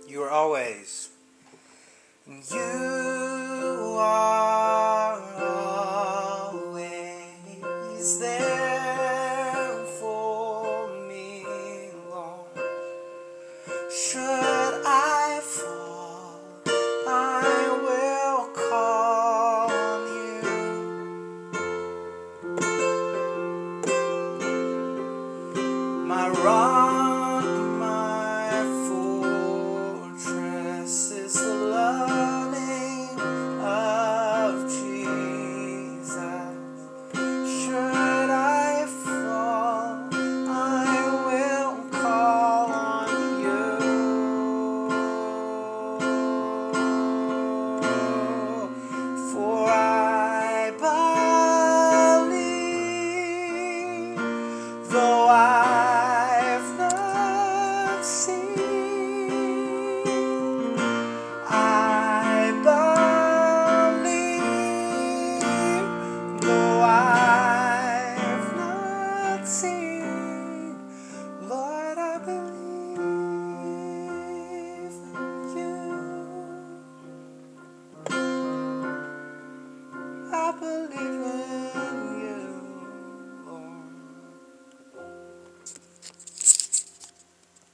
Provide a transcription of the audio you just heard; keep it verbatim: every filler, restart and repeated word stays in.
You are always. You are always there for me, Lord. Should I fall, I will call on you. My rock, my fortress is the love name of Jesus. Should I fall, I will call on you. For I believe, though I've not seen, I believe, though I've not seen, Lord, I believe in you. I believe in